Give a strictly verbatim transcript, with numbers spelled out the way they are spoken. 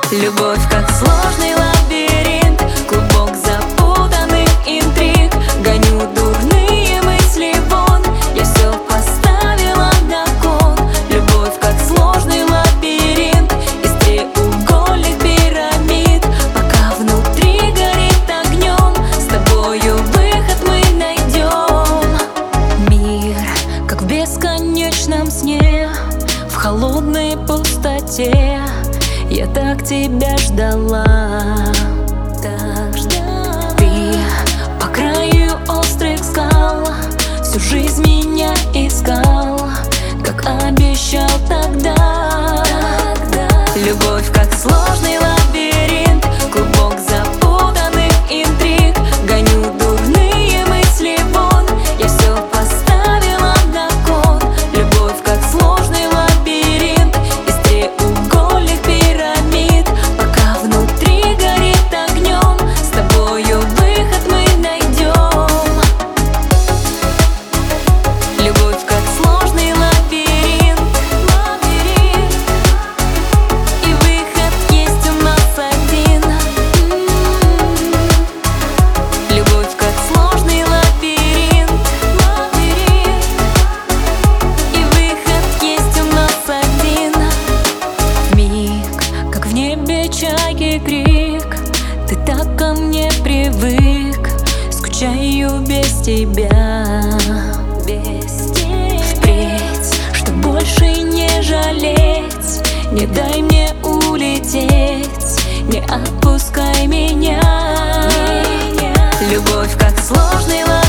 Любовь как сложный лабиринт, клубок запутанных интриг. Гоню дурные мысли вон, я все поставила на кон. Любовь как сложный лабиринт из треугольных пирамид. Пока внутри горит огнем, с тобою выход мы найдем. Мир как в бесконечном сне, в холодной пустоте. Я так тебя ждала, так ждала. Ты по краю острых скал всю жизнь меня искал, как обещал тогда, тогда. Любовь как сложный лабиринт, клубок запутанных интриг. Гоню дурные мысли вон, я все поставила на кон. Любовь как сложный лабиринт из треугольных пирамид. Пока внутри горит огнем, с тобою выход мы найдем. Любовь как сложный лабиринт, лабиринт, и выход есть у нас один. Любовь как сложный лабиринт, лабиринт, и выход есть у нас один. Миг, как в небе чайки крик, ты так ко мне привык. Скучаю без тебя, без тебя. Впредь, чтоб больше не жалеть, не дай мне улететь, не отпускай меня. Любовь как сложный лабиринт.